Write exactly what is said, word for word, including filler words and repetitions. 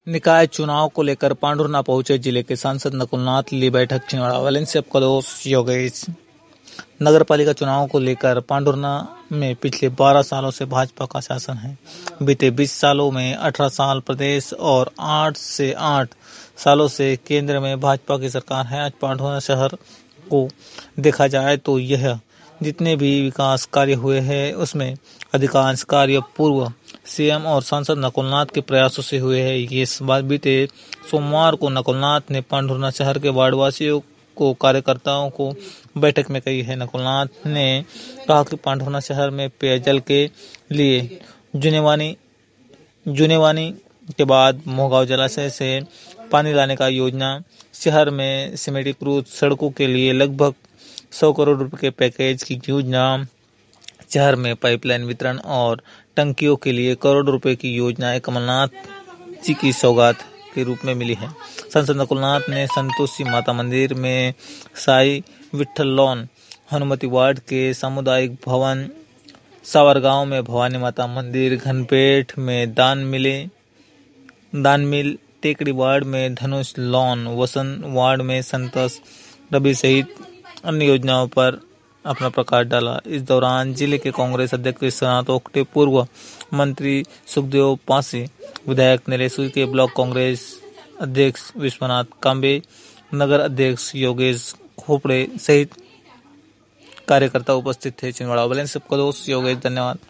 निकाय चुनाव को लेकर पांडुर न पहुंचे जिले के सांसद नकुलनाथ, ली बैठक छिंदवाड़ा। वैलेंसी कदोस योगेश। नगर पालिका चुनाव को लेकर पांडुरना में पिछले बारह सालों से भाजपा का शासन है। बीते बीस सालों में अठारह साल प्रदेश और आठ से आठ सालों से केंद्र में भाजपा की सरकार है। आज पांडुरना शहर को देखा जाए तो यह जितने भी विकास कार्य हुए हैं उसमें अधिकांश कार्य पूर्व सीएम और सांसद नकुलनाथ के प्रयासों से हुए हैं। ये बात बीते सोमवार को नकुलनाथ ने पांडुरना शहर के वार्डवासियों को कार्यकर्ताओं को बैठक में कही है। नकुलनाथ ने कहा कि पांडुरना शहर में पेयजल के लिए जुनेवानी जुनेवानी के बाद मोहगांव जलाशय से पानी लाने का योजना, शहर में सिमेंटीकृत सड़कों के लिए लगभग सौ करोड़ रुपए के पैकेज की योजना, शहर में पाइपलाइन वितरण और टंकियों के लिए करोड़ रुपए की योजनाएं कमलनाथ जी की सौगात के रूप में मिली है। सांसद नकुलनाथ ने संतोषी माता मंदिर में, साई विठल लॉन, हनुमती वार्ड के सामुदायिक भवन, सावरगांव में भवानी माता मंदिर, घनपेट में दान मिले दान मिल, टेकड़ी वार्ड में धनुष लॉन, वसंत वार्ड में संतोष रवि सहित अन्य योजनाओं पर अपना प्रकाश डाला। इस दौरान जिले के कांग्रेस अध्यक्ष विश्वनाथ ओक्टे, पूर्व मंत्री सुखदेव पासी, विधायक नरेसुई के ब्लॉक कांग्रेस अध्यक्ष विश्वनाथ कांबे, नगर अध्यक्ष योगेश खोपड़े सहित कार्यकर्ता उपस्थित थे। छिंदवाड़ा। वैलेंसी कदोस योगेश। धन्यवाद।